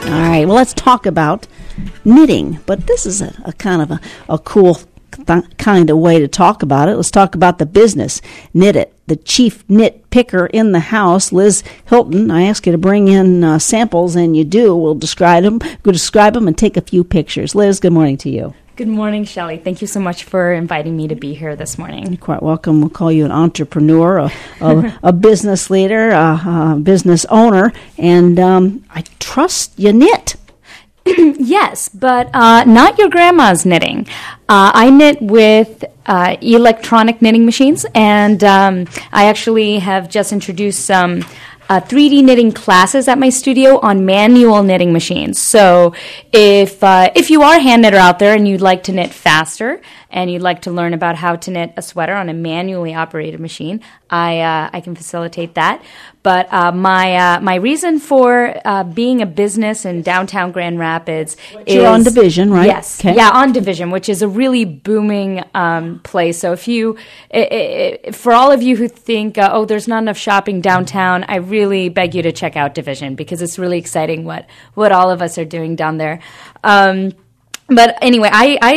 All right, well, let's talk about knitting, but this is a kind of a cool kind of way to talk about it. Let's talk about the business. Knit It. The chief knit picker in the house, Liz Hilton. I ask you to bring in samples, and you do. We'll describe them and take a few pictures. Liz, good morning to you. Good morning, Shelley. Thank you so much for inviting me to be here this morning. You're quite welcome. We'll call you an entrepreneur, a business leader, a business owner, and I trust you knit. Yes, but not your grandma's knitting. I knit with electronic knitting machines, and I actually have just introduced some 3D knitting classes at my studio on manual knitting machines. So if you are a hand knitter out there and you'd like to knit faster and you'd like to learn about how to knit a sweater on a manually operated machine, I can facilitate that. But my reason for being a business in downtown Grand Rapids is... You're on Division, right? Yes. Okay. Yeah, on Division, which is a really booming place. So for all of you who think, there's not enough shopping downtown, I really beg you to check out Division because it's really exciting what all of us are doing down there. But anyway,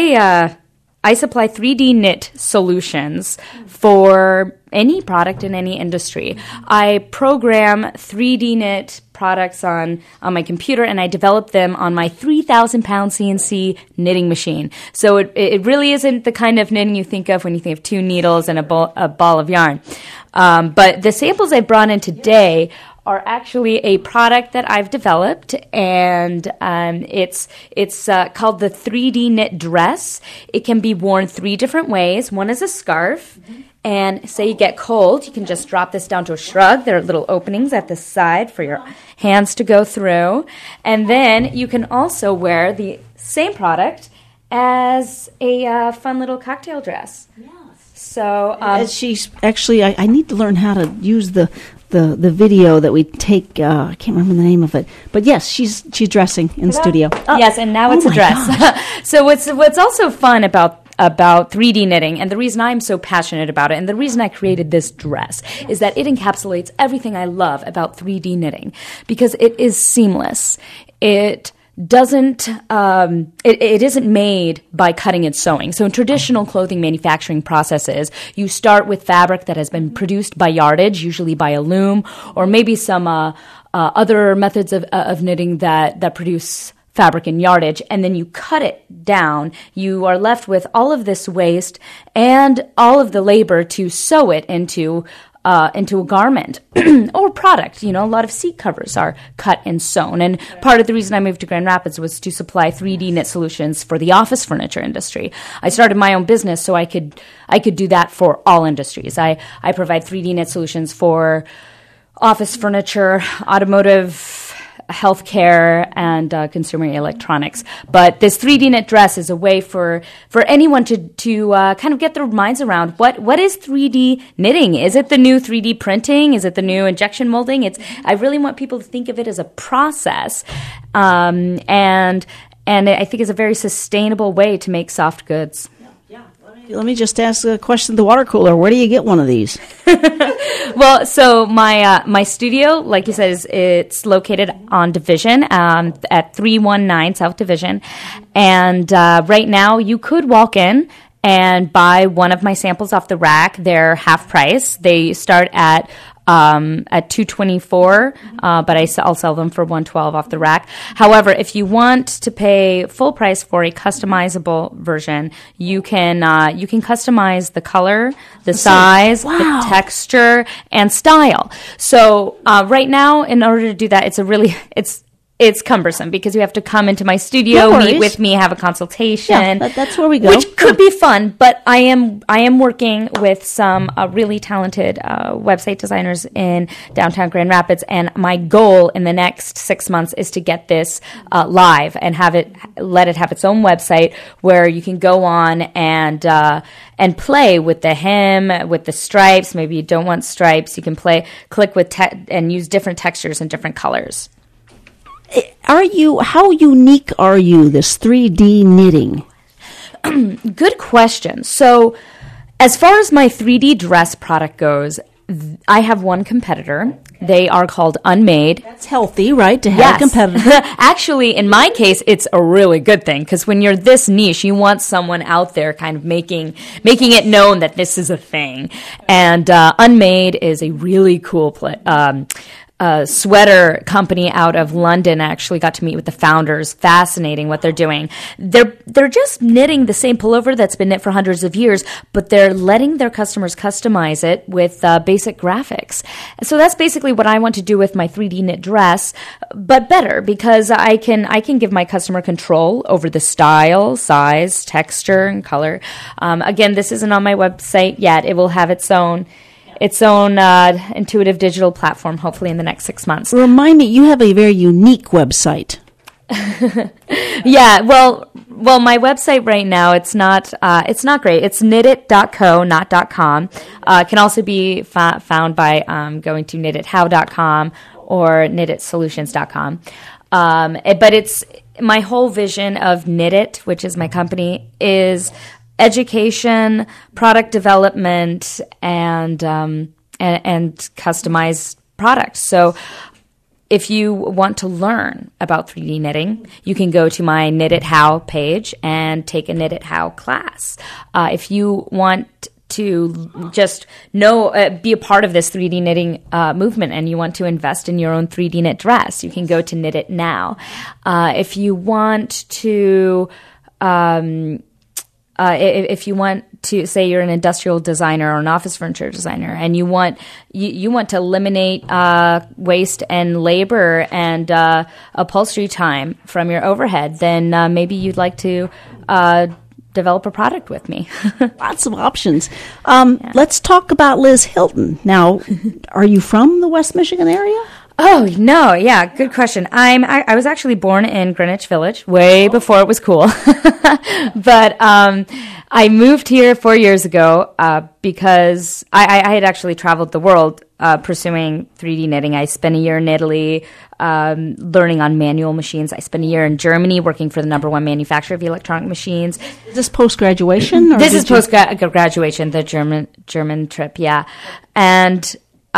I supply 3D knit solutions for any product in any industry. I program 3D knit products on my computer, and I develop them on my 3,000-pound CNC knitting machine. So it really isn't the kind of knitting you think of when you think of 2 needles and a ball of yarn. But the samples I brought in today are actually a product that I've developed, and it's called the 3D knit dress. It can be worn 3 different ways. One is a scarf, and say you get cold, you can just drop this down to a shrug. There are little openings at the side for your hands to go through. And then you can also wear the same product as a fun little cocktail dress. Yes. So she's actually, I need to learn how to use the video that we take. I can't remember the name of it, but yes, she's dressing in studio. Yes, and now it's a dress. So what's also fun about 3D knitting, and the reason I'm so passionate about it, and the reason I created this dress, is that it encapsulates everything I love about 3D knitting, because it is seamless. It doesn't it isn't made by cutting and sewing. So in traditional clothing manufacturing processes, you start with fabric that has been produced by yardage, usually by a loom, or maybe some other methods of knitting that produce fabric and yardage, and then you cut it down. You are left with all of this waste and all of the labor to sew it into a garment or product. A lot of seat covers are cut and sewn. And part of the reason I moved to Grand Rapids was to supply 3D knit solutions for the office furniture industry. I started my own business so I could do that for all industries. I provide 3D knit solutions for office furniture, automotive, healthcare, and consumer electronics. But this 3D knit dress is a way for anyone to kind of get their minds around what is 3D knitting? Is it the new 3D printing? Is it the new injection molding? I really want people to think of it as a process, and I think it's a very sustainable way to make soft goods. Let me just ask a question. The water cooler, where do you get one of these? Well, so my studio, like you said, it's located on Division at 319 South Division. And right now you could walk in and buy one of my samples off the rack. They're half price. They start at $224, but I'll sell them for $112 off the rack. However, if you want to pay full price for a customizable version, you can customize the color, the size, the texture, and style. So right now, in order to do that, it's cumbersome because you have to come into my studio, meet with me, have a consultation. Yeah, that's where we go. Which could be fun, but I am working with some really talented website designers in downtown Grand Rapids, and my goal in the next 6 months is to get this live and let it have its own website where you can go on and play with the hem, with the stripes. Maybe you don't want stripes. You can click with and use different textures and different colors. How unique are you, this 3D knitting? Good question. So as far as my 3D dress product goes, I have one competitor. They are called Unmade. It's healthy, right, to have a competitor? Actually, in my case, it's a really good thing because when you're this niche, you want someone out there kind of making it known that this is a thing. And Unmade is a really cool sweater company out of London. I actually got to meet with the founders. Fascinating what they're doing. They're just knitting the same pullover that's been knit for hundreds of years, but they're letting their customers customize it with basic graphics. So that's basically what I want to do with my 3D knit dress, but better because I can give my customer control over the style, size, texture, and color. Again, this isn't on my website yet. It will have its own intuitive digital platform, hopefully in the next 6 months. Remind me, you have a very unique website. Yeah, well, my website right now, it's not great. It's knitit.co, not .com. It can also be found by going to knitithow.com or knititsolutions.com. But it's my whole vision of Knit-It, which is my company, is education, product development, and customized products. So if you want to learn about 3D knitting, you can go to my Knit It How page and take a Knit It How class. If you want to just be a part of this 3D knitting movement and you want to invest in your own 3D knit dress, you can go to Knit It Now. If you want to say you're an industrial designer or an office furniture designer and you want to eliminate waste and labor and upholstery time from your overhead, then maybe you'd like to develop a product with me. Lots of options. Let's talk about Liz Hilton. Now, are you from the West Michigan area? Oh, no. Yeah. Good question. I was actually born in Greenwich Village way before it was cool. But, I moved here 4 years ago, because I had actually traveled the world, pursuing 3D knitting. I spent a year in Italy, learning on manual machines. I spent a year in Germany working for the #1 manufacturer of electronic machines. Is this post-graduation? This is post-graduation, the German trip. Yeah. And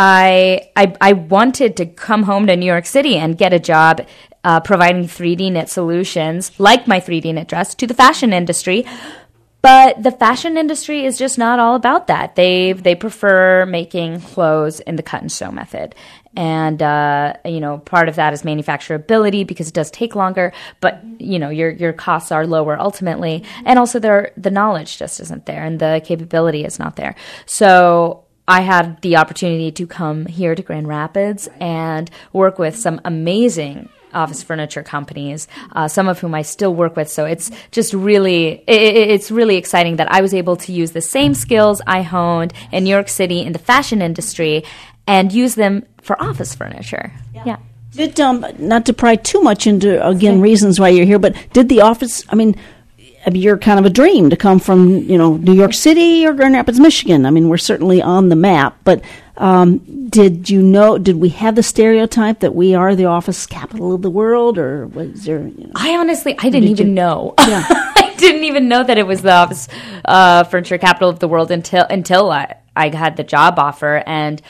I wanted to come home to New York City and get a job providing 3D knit solutions, like my 3D knit dress, to the fashion industry. But the fashion industry is just not all about that. They prefer making clothes in the cut and sew method. And, part of that is manufacturability because it does take longer, but, your costs are lower ultimately. And also the knowledge just isn't there and the capability is not there. So I had the opportunity to come here to Grand Rapids and work with some amazing office furniture companies, some of whom I still work with. So it's just really, it's really exciting that I was able to use the same skills I honed in New York City in the fashion industry and use them for office furniture. Yeah. Did, not to pry too much into, again, reasons why you're here, but did the office, you're kind of a dream to come from, New York City or Grand Rapids, Michigan. We're certainly on the map, but did we have the stereotype that we are the office capital of the world, or was there, I didn't even know. Yeah. I didn't even know that it was the office furniture capital of the world until I had the job offer, and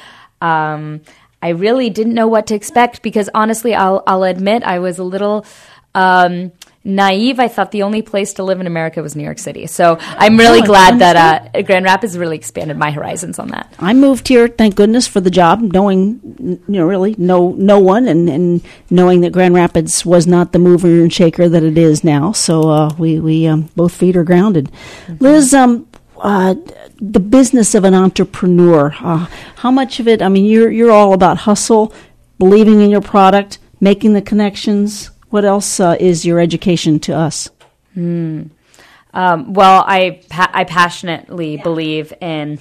I really didn't know what to expect because honestly, I'll admit I was a little naive. I thought the only place to live in America was New York City. So I'm really glad that Grand Rapids really expanded my horizons on that. I moved here, thank goodness, for the job, knowing, really no one, and knowing that Grand Rapids was not the mover and shaker that it is now. So we both feet are grounded. Mm-hmm. Liz, the business of an entrepreneur, how much of it, you're all about hustle, believing in your product, making the connections. What else is your education to us? Well, I passionately believe in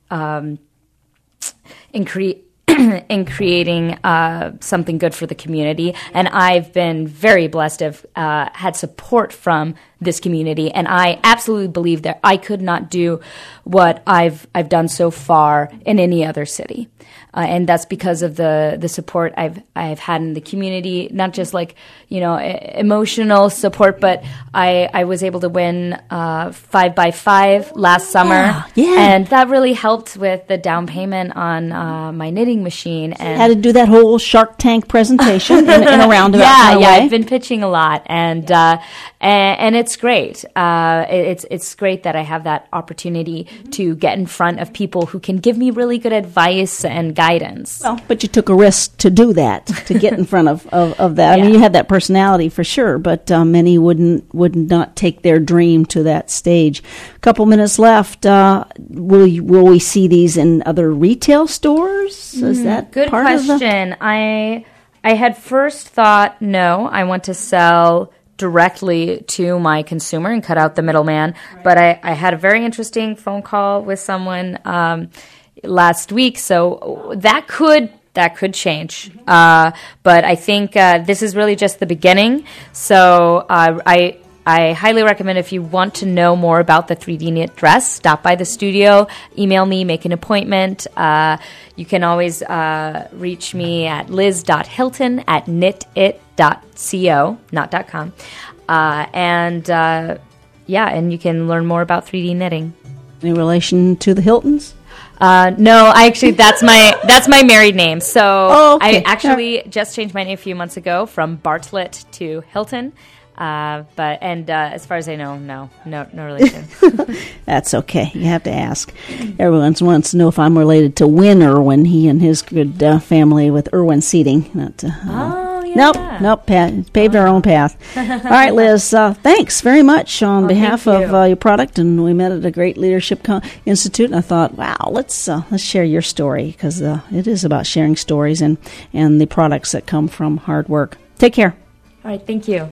creating something good for the community, and I've been very blessed to have had support from this community, and I absolutely believe that I could not do what I've done so far in any other city. And that's because of the support I've had in the community, not just like, emotional support, but I was able to win 5x5 last summer. Yeah. And that really helped with the down payment on my knitting machine. And had to do that whole Shark Tank presentation in a roundabout kind of way. I've been pitching a lot, and it's great. It's great that I have that opportunity to get in front of people who can give me really good advice and guidance. Well, but you took a risk to do that, to get in front of that. I mean, you had that personality for sure, but many would not take their dream to that stage. A couple minutes left. Will we see these in other retail stores? Is that good part question? I had first thought, no, I want to sell directly to my consumer and cut out the middleman. Right. But I had a very interesting phone call with someone last week, so that could change. But I think this is really just the beginning. So I highly recommend, if you want to know more about the 3D knit dress, stop by the studio, email me, make an appointment. You can always reach me at liz.hilton@knitit.co, not .com. And you can learn more about 3D knitting. Any relation to the Hiltons? No, that's my married name. So okay. I actually just changed my name a few months ago from Bartlett to Hilton. As far as I know, no relation. That's okay. You have to ask. Everyone wants to know if I'm related to Win Irwin, he and his good family with Irwin Seating. Nope. Paved our own path. All right, Liz, thanks very much on behalf of your product. And we met at a great leadership institute, and I thought, wow, let's share your story, because it is about sharing stories and the products that come from hard work. Take care. All right, thank you.